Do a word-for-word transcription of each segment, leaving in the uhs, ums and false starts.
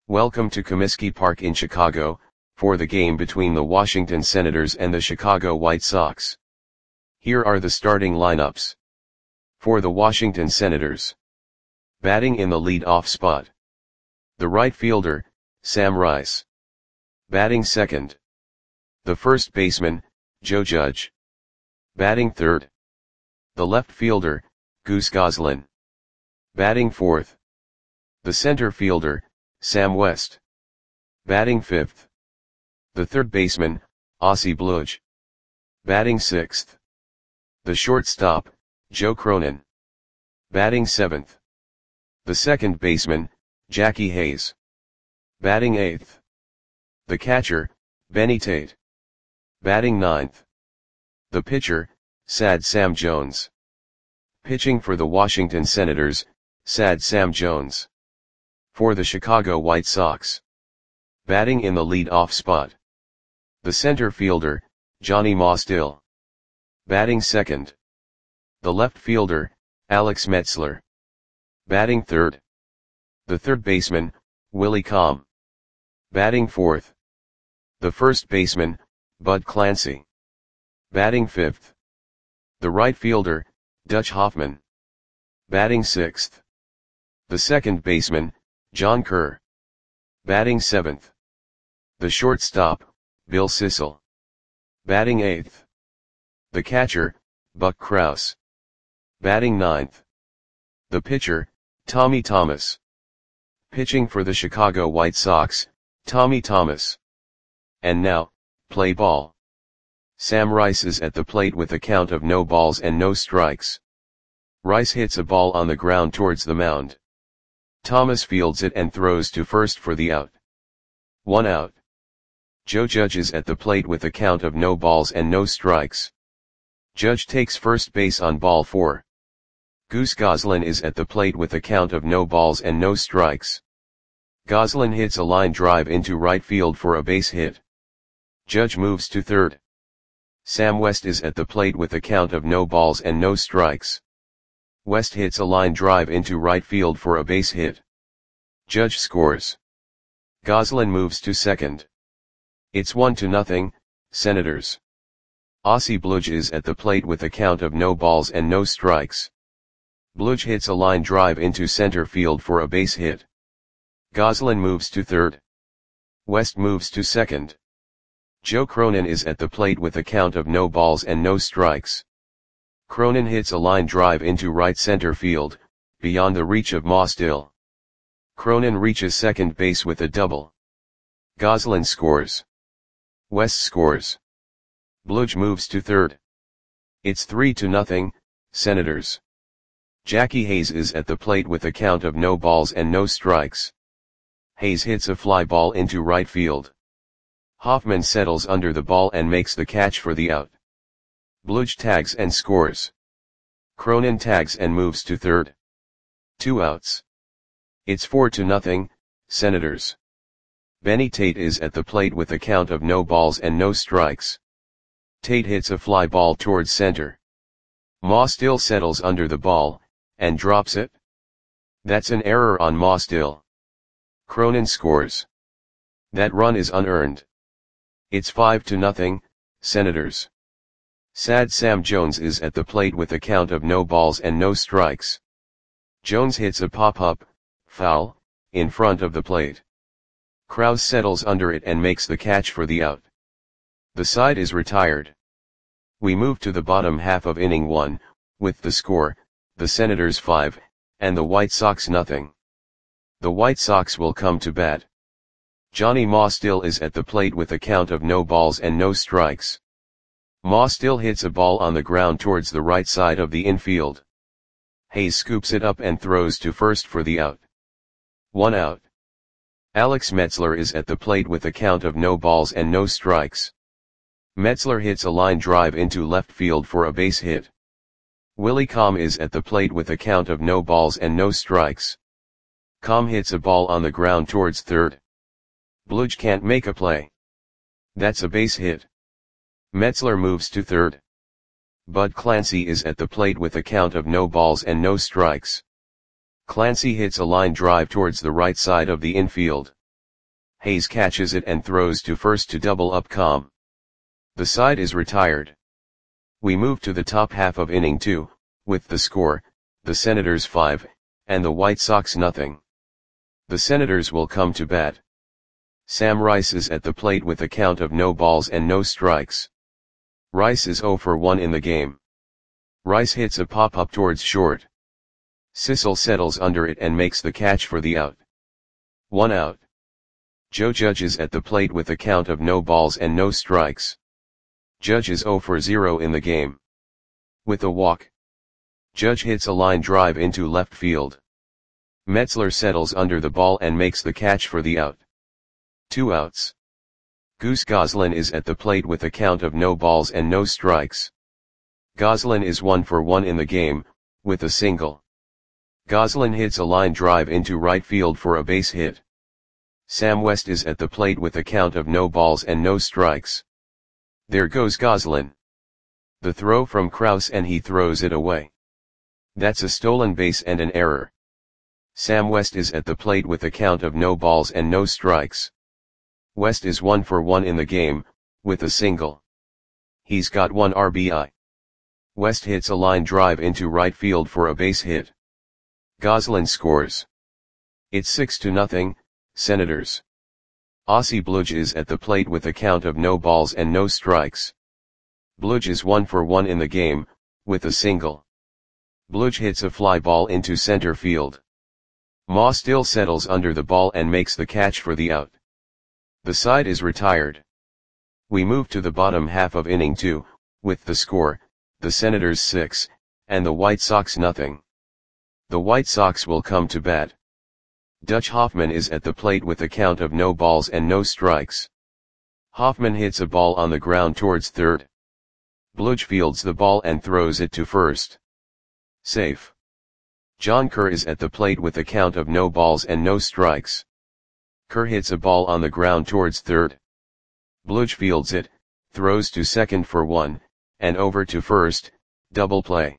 Welcome to Comiskey Park in Chicago, for the game between the Washington Senators and the Chicago White Sox. Here are the starting lineups. For the Washington Senators. Batting in the lead-off spot. The right fielder, Sam Rice. Batting second. The first baseman, Joe Judge. Batting third. The left fielder, Goose Goslin. Batting fourth. The center fielder, Sam West. Batting fifth. The third baseman, Ossie Bludge. Batting sixth. The shortstop, Joe Cronin. Batting seventh. The second baseman, Jackie Hayes. Batting eighth. The catcher, Benny Tate. Batting ninth. The pitcher, Sad Sam Jones. Pitching for the Washington Senators, Sad Sam Jones. For the Chicago White Sox. Batting in the lead-off spot. The center fielder, Johnny Mostill. Batting second. The left fielder, Alex Metzler. Batting third. The third baseman, Willie Comm. Batting fourth. The first baseman, Bud Clancy. Batting fifth. The right fielder, Dutch Hoffman. Batting sixth. The second baseman, John Kerr. Batting seventh. The shortstop, Bill Sissel. Batting eighth. The catcher, Buck Krause. Batting ninth. The pitcher, Tommy Thomas. Pitching for the Chicago White Sox, Tommy Thomas. And now, play ball. Sam Rice is at the plate with a count of no balls and no strikes. Rice hits a ball on the ground towards the mound. Thomas fields it and throws to first for the out. One out. Joe Judge is at the plate with a count of no balls and no strikes. Judge takes first base on ball four. Goose Goslin is at the plate with a count of no balls and no strikes. Goslin hits a line drive into right field for a base hit. Judge moves to third. Sam West is at the plate with a count of no balls and no strikes. West hits a line drive into right field for a base hit. Judge scores. Goslin moves to second. It's one to nothing, Senators. Ossie Bludge is at the plate with a count of no balls and no strikes. Bludge hits a line drive into center field for a base hit. Goslin moves to third. West moves to second. Joe Cronin is at the plate with a count of no balls and no strikes. Cronin hits a line drive into right center field, beyond the reach of Mostill. Cronin reaches second base with a double. Goslin scores. West scores. Bludge moves to third. It's three to nothing, Senators. Jackie Hayes is at the plate with a count of no balls and no strikes. Hayes hits a fly ball into right field. Hoffman settles under the ball and makes the catch for the out. Bludge tags and scores. Cronin tags and moves to third. Two outs. It's four to nothing, Senators. Benny Tate is at the plate with a count of no balls and no strikes. Tate hits a fly ball towards center. Mostill settles under the ball, and drops it. That's an error on Mostill. Cronin scores. That run is unearned. It's five to nothing, Senators. Sad Sam Jones is at the plate with a count of no balls and no strikes. Jones hits a pop-up, foul, in front of the plate. Krause settles under it and makes the catch for the out. The side is retired. We move to the bottom half of inning one, with the score, the Senators five, and the White Sox nothing. The White Sox will come to bat. Johnny Mostill is at the plate with a count of no balls and no strikes. Mostill hits a ball on the ground towards the right side of the infield. Hayes scoops it up and throws to first for the out. One out. Alex Metzler is at the plate with a count of no balls and no strikes. Metzler hits a line drive into left field for a base hit. Willie Comm is at the plate with a count of no balls and no strikes. Comm hits a ball on the ground towards third. Bludge can't make a play. That's a base hit. Metzler moves to third. Bud Clancy is at the plate with a count of no balls and no strikes. Clancy hits a line drive towards the right side of the infield. Hayes catches it and throws to first to double up Com. The side is retired. We move to the top half of inning two, with the score, the Senators five, and the White Sox nothing. The Senators will come to bat. Sam Rice is at the plate with a count of no balls and no strikes. Rice is oh for one in the game. Rice hits a pop-up towards short. Sissel settles under it and makes the catch for the out. One out. Joe Judge is at the plate with a count of no balls and no strikes. Judge is oh for zero in the game. With a walk, Judge hits a line drive into left field. Metzler settles under the ball and makes the catch for the out. Two outs. Goose Goslin is at the plate with a count of no balls and no strikes. Goslin is one for one in the game, with a single. Goslin hits a line drive into right field for a base hit. Sam West is at the plate with a count of no balls and no strikes. There goes Goslin. The throw from Krause and he throws it away. That's a stolen base and an error. Sam West is at the plate with a count of no balls and no strikes. West is one for one in the game, with a single. He's got one R B I. West hits a line drive into right field for a base hit. Goslin scores. It's six to nothing, Senators. Ossie Bludge is at the plate with a count of no balls and no strikes. Bludge is one for one in the game, with a single. Bludge hits a fly ball into center field. Ma still settles under the ball and makes the catch for the out. The side is retired. We move to the bottom half of inning two, with the score, the Senators six, and the White Sox nothing. The White Sox will come to bat. Dutch Hoffman is at the plate with a count of no balls and no strikes. Hoffman hits a ball on the ground towards third. Bludge fields the ball and throws it to first. Safe. John Kerr is at the plate with a count of no balls and no strikes. Kerr hits a ball on the ground towards third. Bludge fields it, throws to second for one, and over to first, double play.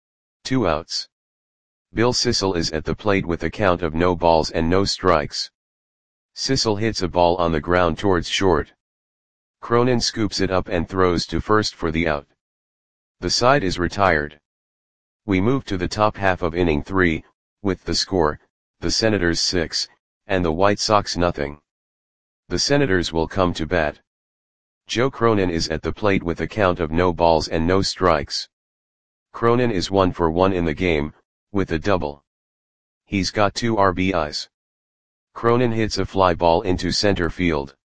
Two outs. Bill Sissel is at the plate with a count of no balls and no strikes. Sissel hits a ball on the ground towards short. Cronin scoops it up and throws to first for the out. The side is retired. We move to the top half of inning three, with the score, the Senators six, and the White Sox nothing. The Senators will come to bat. Joe Cronin is at the plate with a count of no balls and no strikes. Cronin is one for one in the game, with a double. He's got two R B Is. Cronin hits a fly ball into center field.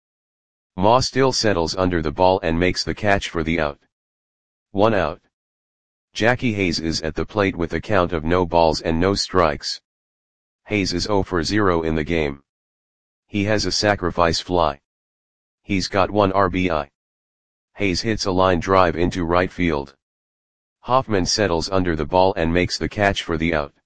Ma still settles under the ball and makes the catch for the out. One out. Jackie Hayes is at the plate with a count of no balls and no strikes. Hayes is oh for zero in the game. He has a sacrifice fly. He's got one R B I. Hayes hits a line drive into right field. Hoffman settles under the ball and makes the catch for the out.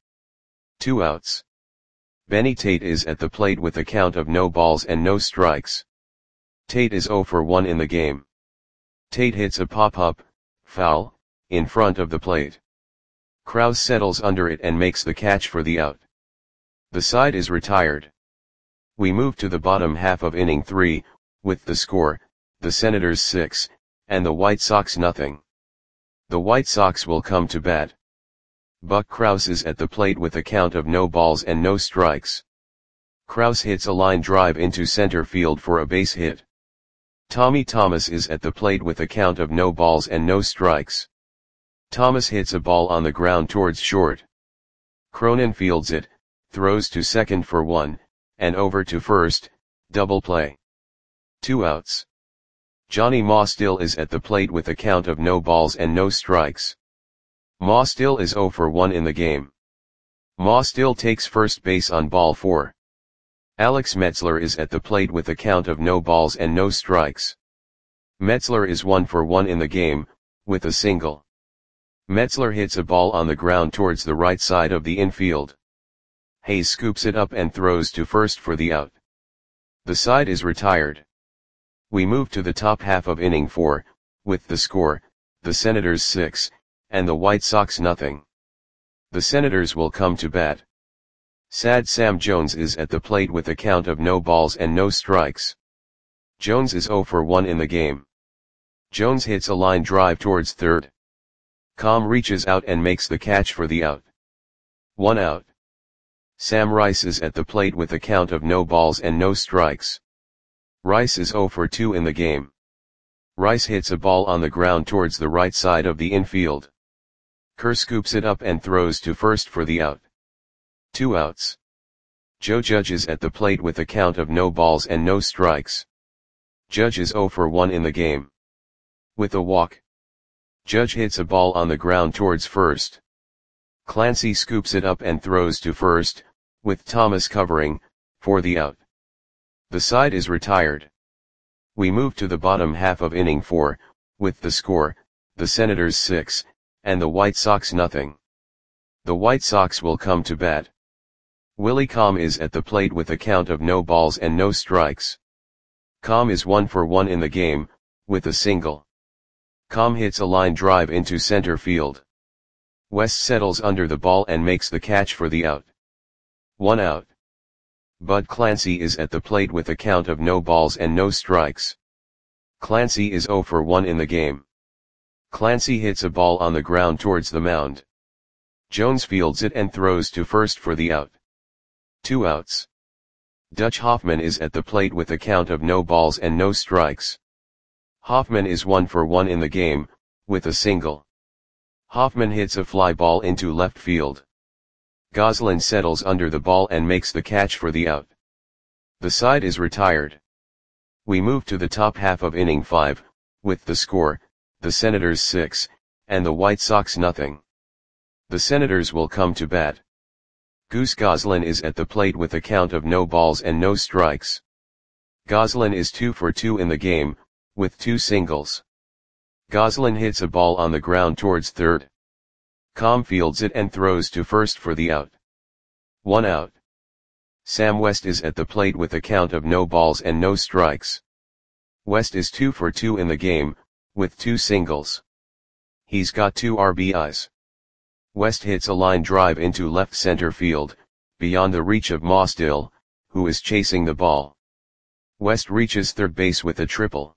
Two outs. Benny Tate is at the plate with a count of no balls and no strikes. Tate is oh for one in the game. Tate hits a pop-up, foul, in front of the plate. Krause settles under it and makes the catch for the out. The side is retired. We move to the bottom half of inning three, with the score, the Senators six, and the White Sox nothing. The White Sox will come to bat. Buck Krause is at the plate with a count of no balls and no strikes. Krause hits a line drive into center field for a base hit. Tommy Thomas is at the plate with a count of no balls and no strikes. Thomas hits a ball on the ground towards short. Cronin fields it, throws to second for one, and over to first, double play. Two outs. Johnny Ma still is at the plate with a count of no balls and no strikes. Ma still is oh for one in the game. Ma still takes first base on ball four. Alex Metzler is at the plate with a count of no balls and no strikes. Metzler is one for one in the game, with a single. Metzler hits a ball on the ground towards the right side of the infield. Hayes scoops it up and throws to first for the out. The side is retired. We move to the top half of inning four, with the score, the Senators six, and the White Sox nothing. The Senators will come to bat. Sad Sam Jones is at the plate with a count of no balls and no strikes. Jones is zero for one in the game. Jones hits a line drive towards third. Com reaches out and makes the catch for the out. One out. Sam Rice is at the plate with a count of no balls and no strikes. Rice is zero for two in the game. Rice hits a ball on the ground towards the right side of the infield. Kerr scoops it up and throws to first for the out. Two outs. Joe Judge is at the plate with a count of no balls and no strikes. Judge is zero for one in the game. With a walk. Judge hits a ball on the ground towards first. Clancy scoops it up and throws to first, with Thomas covering, for the out. The side is retired. We move to the bottom half of inning four, with the score, the Senators six, and the White Sox nothing. The White Sox will come to bat. Willie Com is at the plate with a count of no balls and no strikes. Com is one for one in the game, with a single. Com hits a line drive into center field. West settles under the ball and makes the catch for the out. One out. Bud Clancy is at the plate with a count of no balls and no strikes. Clancy is zero for one in the game. Clancy hits a ball on the ground towards the mound. Jones fields it and throws to first for the out. Two outs. Dutch Hoffman is at the plate with a count of no balls and no strikes. Hoffman is one for one in the game, with a single. Hoffman hits a fly ball into left field. Goslin settles under the ball and makes the catch for the out. The side is retired. We move to the top half of inning five, with the score, the Senators six, and the White Sox nothing. The Senators will come to bat. Goose Goslin is at the plate with a count of no balls and no strikes. Goslin is two for two in the game, with two singles. Goslin hits a ball on the ground towards third. Com fields it and throws to first for the out. One out. Sam West is at the plate with a count of no balls and no strikes. West is two for two in the game, with two singles. He's got two R B Is. West hits a line drive into left center field, beyond the reach of Mossdill, who is chasing the ball. West reaches third base with a triple.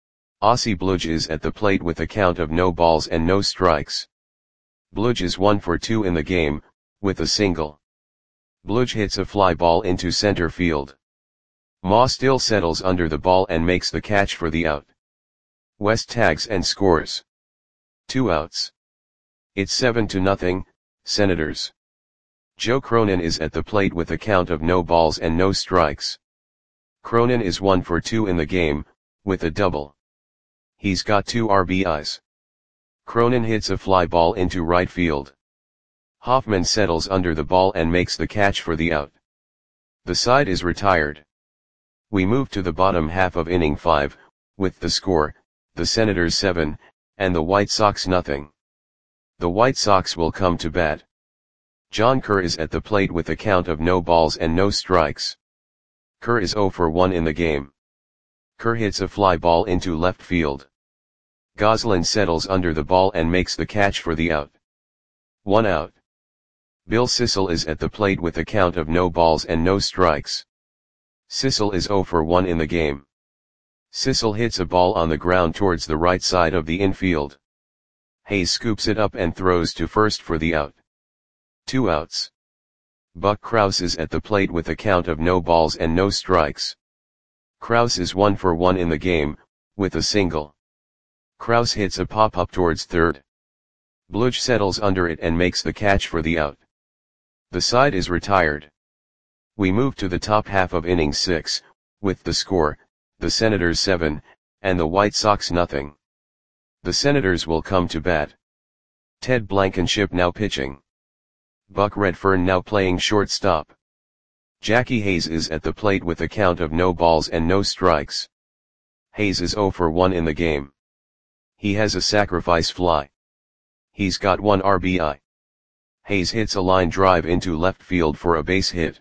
Ossie Bludge is at the plate with a count of no balls and no strikes. Bludge is one for two in the game, with a single. Bludge hits a fly ball into center field. Mossdill settles under the ball and makes the catch for the out. West tags and scores. Two outs. It's seven to nothing, Senators. Joe Cronin is at the plate with a count of no balls and no strikes. Cronin is one for two in the game, with a double. He's got two R B Is. Cronin hits a fly ball into right field. Hoffman settles under the ball and makes the catch for the out. The side is retired. We move to the bottom half of inning five, with the score, the Senators seven, and the White Sox nothing. The White Sox will come to bat. John Kerr is at the plate with a count of no balls and no strikes. Kerr is zero for one in the game. Kerr hits a fly ball into left field. Goslin settles under the ball and makes the catch for the out. One out. Bill Sissel is at the plate with a count of no balls and no strikes. Sissel is zero for one in the game. Sissel hits a ball on the ground towards the right side of the infield. Hayes scoops it up and throws to first for the out. Two outs. Buck Krause is at the plate with a count of no balls and no strikes. Krause is one for one in the game, with a single. Krause hits a pop-up towards third. Bludge settles under it and makes the catch for the out. The side is retired. We move to the top half of inning six, with the score, the Senators seven, and the White Sox nothing. The Senators will come to bat. Ted Blankenship now pitching. Buck Redfern now playing shortstop. Jackie Hayes is at the plate with a count of no balls and no strikes. Hayes is zero for one in the game. He has a sacrifice fly. He's got one R B I. Hayes hits a line drive into left field for a base hit.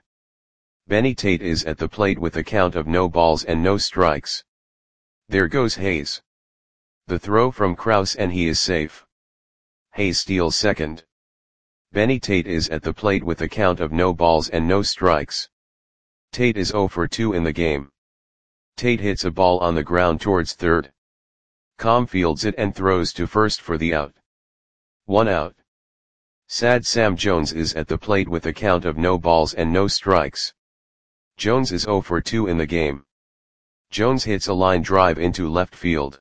Benny Tate is at the plate with a count of no balls and no strikes. There goes Hayes. The throw from Krause and he is safe. Hayes steals second. Benny Tate is at the plate with a count of no balls and no strikes. Tate is zero for two in the game. Tate hits a ball on the ground towards third. Com fields it and throws to first for the out. One out. Sad Sam Jones is at the plate with a count of no balls and no strikes. Jones is zero for two in the game. Jones hits a line drive into left field.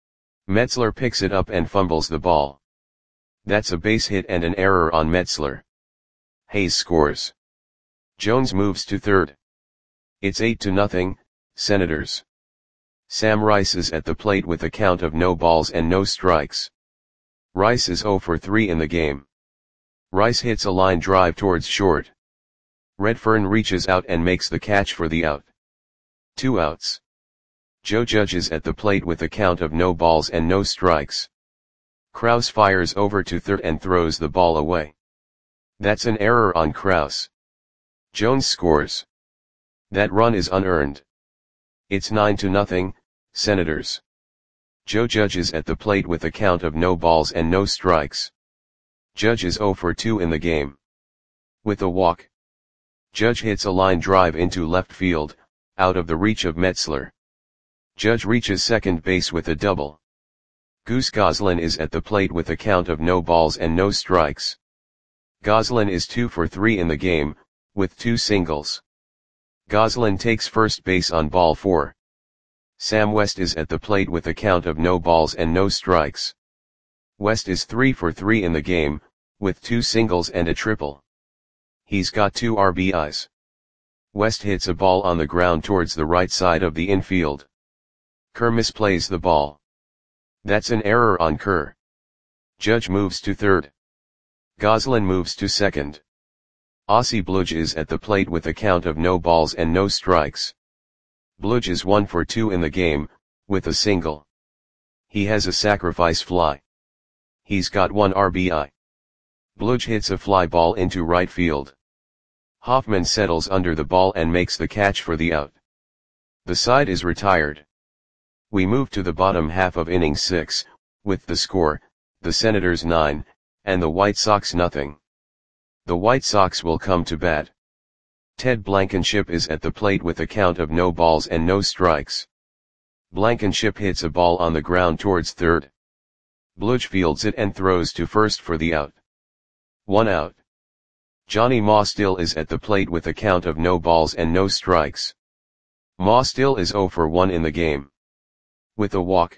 Metzler picks it up and fumbles the ball. That's a base hit and an error on Metzler. Hayes scores. Jones moves to third. It's eight to nothing, Senators. Sam Rice is at the plate with a count of no balls and no strikes. Rice is zero for three in the game. Rice hits a line drive towards short. Redfern reaches out and makes the catch for the out. Two outs. Joe Judge is at the plate with a count of no balls and no strikes. Krause fires over to third and throws the ball away. That's an error on Krause. Jones scores. That run is unearned. It's nine to nothing, Senators. Joe Judge is at the plate with a count of no balls and no strikes. Judge is zero for two in the game. With a walk. Judge hits a line drive into left field, out of the reach of Metzler. Judge reaches second base with a double. Goose Goslin is at the plate with a count of no balls and no strikes. Goslin is two for three in the game, with two singles. Goslin takes first base on ball four. Sam West is at the plate with a count of no balls and no strikes. West is three for three in the game, with two singles and a triple. He's got two R B Is. West hits a ball on the ground towards the right side of the infield. Kerr misplays the ball. That's an error on Kerr. Judge moves to third. Goslin moves to second. Ossie Bludge is at the plate with a count of no balls and no strikes. Bludge is one for two in the game, with a single. He has a sacrifice fly. He's got one R B I. Bludge hits a fly ball into right field. Hoffman settles under the ball and makes the catch for the out. The side is retired. We move to the bottom half of inning six, with the score, the Senators nine, and the White Sox nothing. The White Sox will come to bat. Ted Blankenship is at the plate with a count of no balls and no strikes. Blankenship hits a ball on the ground towards third. Bludge fields it and throws to first for the out. One out. Johnny Maustill is at the plate with a count of no balls and no strikes. Maustill is zero for one in the game. With a walk.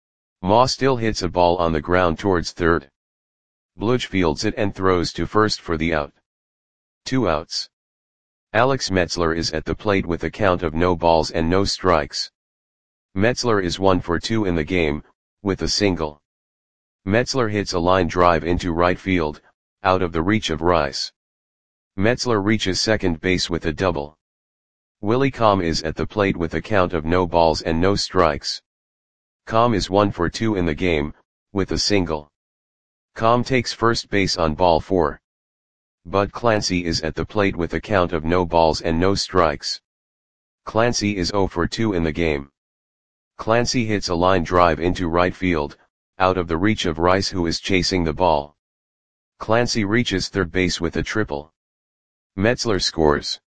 Maustill hits a ball on the ground towards third. Bludge fields it and throws to first for the out. Two outs. Alex Metzler is at the plate with a count of no balls and no strikes. Metzler is one for two in the game, with a single. Metzler hits a line drive into right field, out of the reach of Rice. Metzler reaches second base with a double. Willie Com is at the plate with a count of no balls and no strikes. Com is one for two in the game, with a single. Com takes first base on ball four. Bud Clancy is at the plate with a count of no balls and no strikes. Clancy is zero for two in the game. Clancy hits a line drive into right field, out of the reach of Rice who is chasing the ball. Clancy reaches third base with a triple. Metzler scores.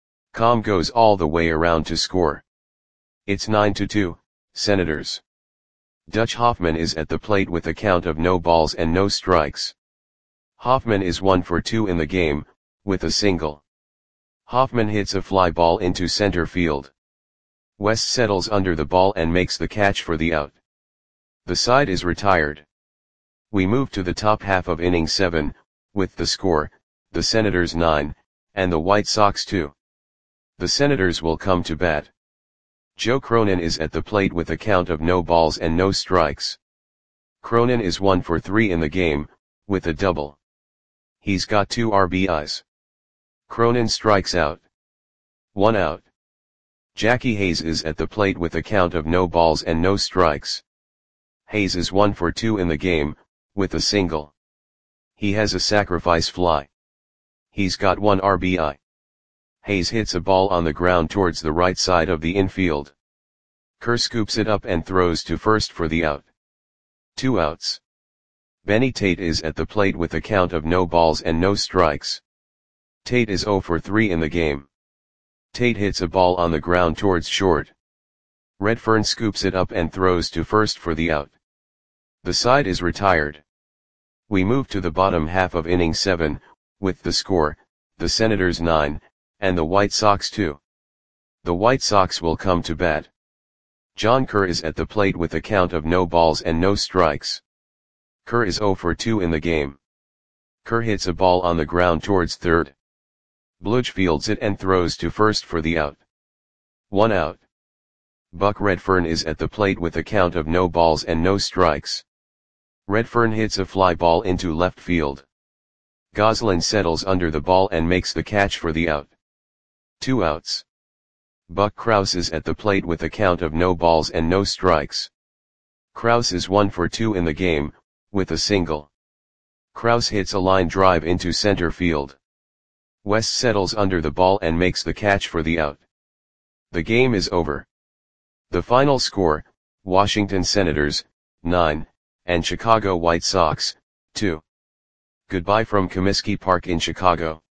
Com goes all the way around to score. It's nine to two, Senators. Dutch Hoffman is at the plate with a count of no balls and no strikes. Hoffman is one for two in the game, with a single. Hoffman hits a fly ball into center field. West settles under the ball and makes the catch for the out. The side is retired. We move to the top half of inning seven, with the score, the Senators nine, and the White Sox two. The Senators will come to bat. Joe Cronin is at the plate with a count of no balls and no strikes. Cronin is one for three in the game, with a double. He's got two R B Is. Cronin strikes out. One out. Jackie Hayes is at the plate with a count of no balls and no strikes. Hayes is one for two in the game, with a single. He has a sacrifice fly. He's got one R B I. Hayes hits a ball on the ground towards the right side of the infield. Kerr scoops it up and throws to first for the out. Two outs. Benny Tate is at the plate with a count of no balls and no strikes. Tate is zero for three in the game. Tate hits a ball on the ground towards short. Redfern scoops it up and throws to first for the out. The side is retired. We move to the bottom half of inning seven, with the score, the Senators nine, and the White Sox two. The White Sox will come to bat. John Kerr is at the plate with a count of no balls and no strikes. Kerr is zero for two in the game. Kerr hits a ball on the ground towards third. Bludge fields it and throws to first for the out. One out. Buck Redfern is at the plate with a count of no balls and no strikes. Redfern hits a fly ball into left field. Goslin settles under the ball and makes the catch for the out. Two outs. Buck Krause is at the plate with a count of no balls and no strikes. Krause is one for two in the game, with a single. Krause hits a line drive into center field. West settles under the ball and makes the catch for the out. The game is over. The final score, Washington Senators, nine, and Chicago White Sox, two. Goodbye from Comiskey Park in Chicago.